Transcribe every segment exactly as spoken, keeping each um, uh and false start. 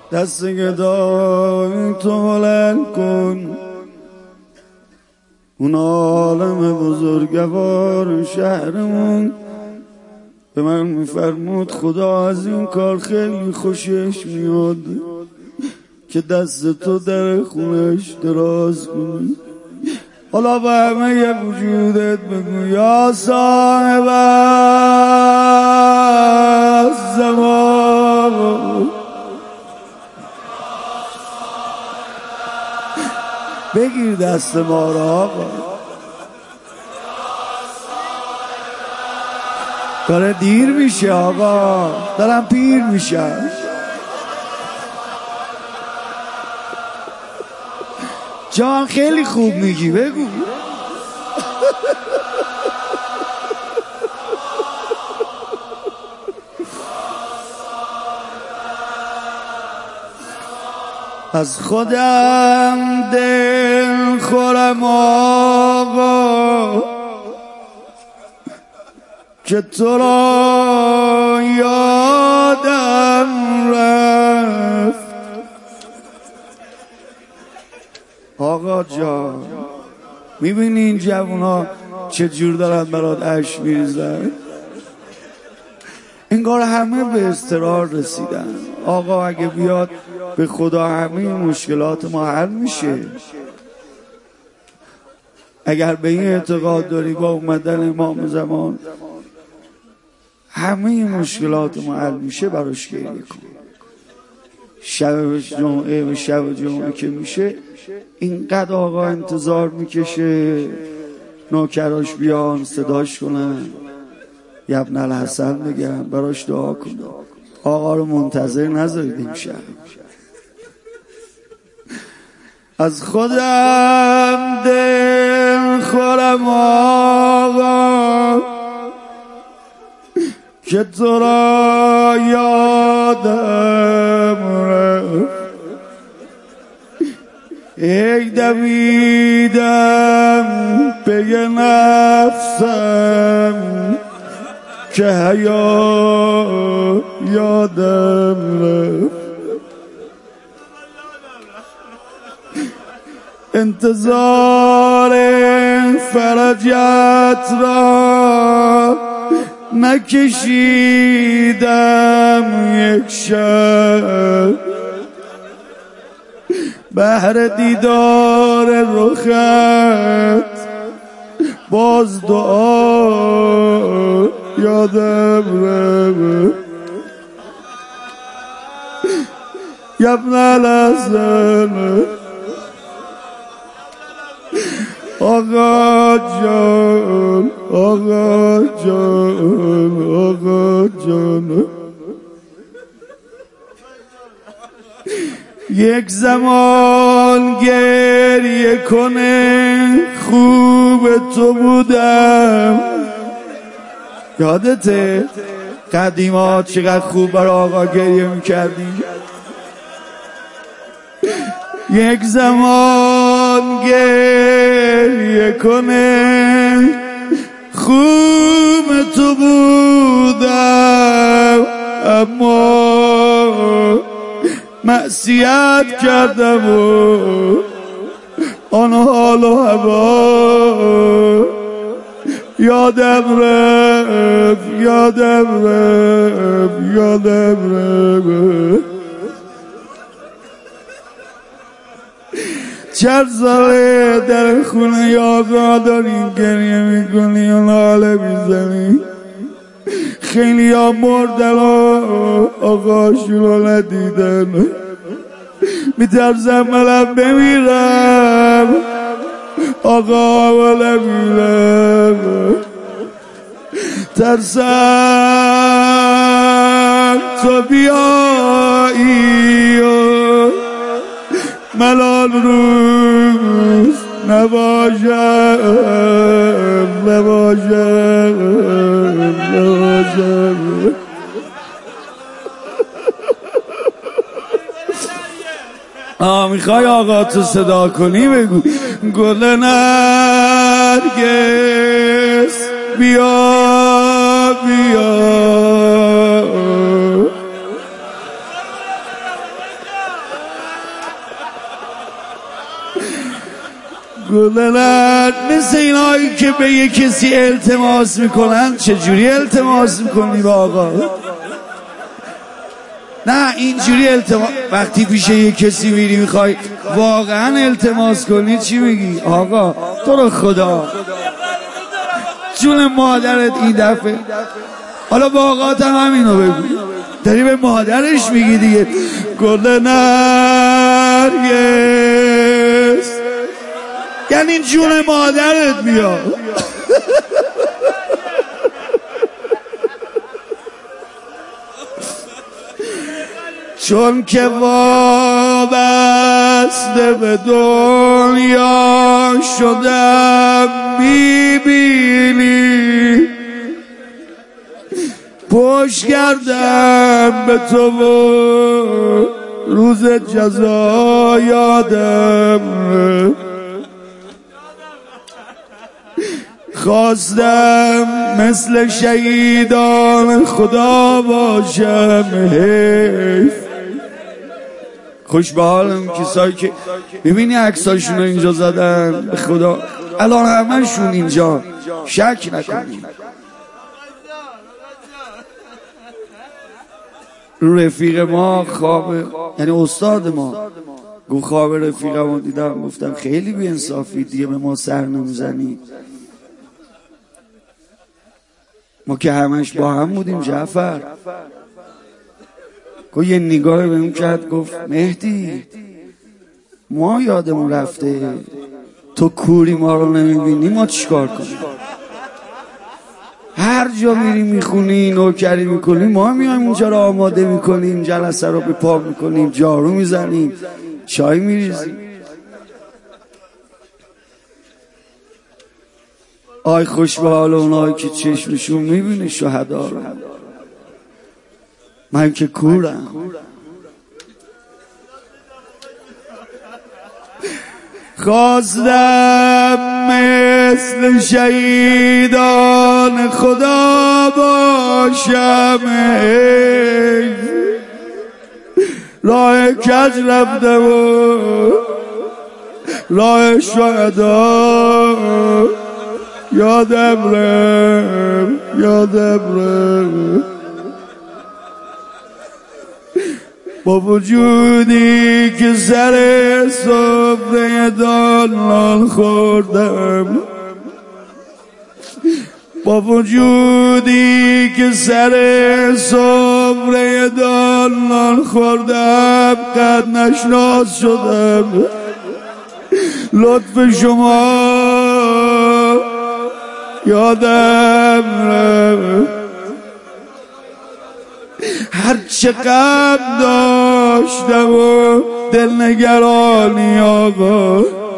دست گدای تو بلند کن، اون عالم بزرگوار شهرمون به من میفرمود خدا از این کار خیلی خوشش میاد که دست تو در خونش دراز کنی. حالا با همه یه وجودت بگو یا صاحب الزمان. بگیر دست ما را آقا، داره دیر میشه آقا، دارم پیر میشم. جان خیلی خوب میگی، بگو. از خودم دل خورم آقا که تو را یادم رفت. آقا جان میبینی این جوونا چه جور دارن برات اشک میریزن؟ انگار همه به اضطرار رسیدن. آقا اگه بیاد به خدا همه مشکلات ما حل میشه. اگر به این اعتقاد داری با اومدن امام زمان همه مشکلات ما حل میشه، براش گریه کن. شب جمعه و شب جمعه که میشه اینقدر آقا انتظار میکشه نوکراش بیان صداش کنن یا ابن الحسن بگن، براش دعا کن. آقا رو منتظر نذارید امشب. از خودم دل خورم آقا که تو را یادم رفت. ای دویدم به نفسم که حیا یادم رفت. انتظار فرجت را نکشیدم یک شب، بهر دیدار رخت باز دعا یادم رفت. یا ابن الحسن آقا جان، آقا جان، آقا جان. یک زمان گریه کنه خوب تو بودم. یادته قدیما چقدر خوب برای آقا گریه میکردیم؟ یک زمان گریه کنه خوب تو بودم، اما معصیت کردم و آن حال و هوا یادم رفت، یادم رفت، یادم رفت. چند ساله در خونه آقا داریم گریه میکنی و ناله میزنی. خیلی ها مردن و آقاشون رو ندیدن. میترسم منم بمیرم آقا و نمیرم. ترسم تو بیایی و ملال روز نباشم، نباشم، نباشم. آه میخوای آقا تو صدا کنی بگو گل نرگس بیا بیا گلنر مثل اینایی که به یه کسی التماس میکنن. چجوری التماس میکنی با آقا؟ نه اینجوری التماس وقتی پیش یه کسی میری میخوای واقعا التماس کنی چی میگی؟ آقا تو رو خدا جون مادرت این دفعه. حالا با آقات هم همینو بگو، داری به مادرش میگی دیگه. گل نرگس یعنی جون مادرت میاد. چون که وابسته به دنیا شدم میبینی، پشت کردم به تو و روز جزا یادم، خواستم مثل شهیدان خدا باشم. خوش به حالم کسایی که ببینی عکساشون رو اینجا زدن، به خدا الان همه‌شون اینجا، شک نکنید. رفیق ما خواب، یعنی استاد ما گفت خواب رفیقمو دیدم، گفتم خیلی بی‌انصافی دیگه به ما سر نمیزنی، ما که همش با هم بودیم. جعفر گفت یه نگاه بهم کرد، گفت مهدی ما یادمون رفته تو کوری ما رو نمیبینی، ما چیکار کنیم؟ هر جا میری میخونی نوکری میکنی، ما میایم اینجا رو آماده میکنیم، جلسه رو به پا میکنیم، جارو میزنیم، چای میریزیم. آی خوش به حال اونایی که چشمشون میبینه شهدا رو. من که کورم. خواستم مثل شهیدان خدا باشم، راه کج رفتم و راه شهدا یادم رفت، یادم رفت. با وجودی که سر سفره دانان خوردم، با وجودی که سر سفره دانان خوردم، قد نشناس شدم. لطف شما یادم رفت. هر چه غم داشتم و دلنگرانی آقا،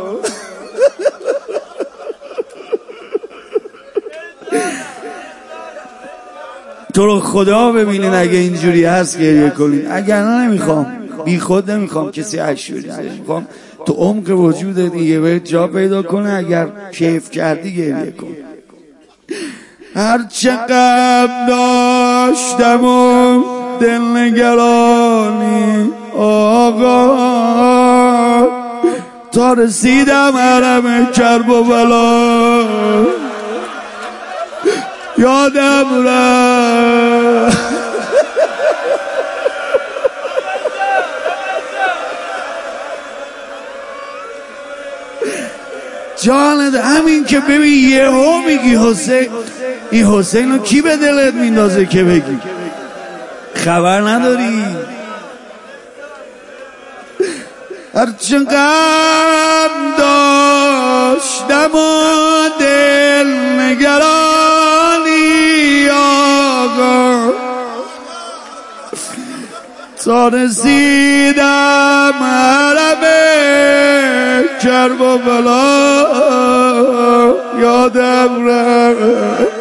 تو رو خدا ببینین اگه اینجوری هست گریه کنین، اگر نه نمیخوام، بی خود نمیخوام کسی اشوری نمیخوام، تو عمق وجودت یه بهت جا پیدا کنه، اگر کیف کردی گریه کن. هر چه غم داشتم و دلنگرانی آقا، تا رسیدم حرم کرب و بلا یادم رفت. جانت همین که ببین یهو میگی حسین، این حسین رو کی به دلت میندازه که بگی؟ خبر نداری؟ هرچه غم داشتم و دل نگرانی آقا، تا رسیدم حرم کرب و بلا یادم رفت.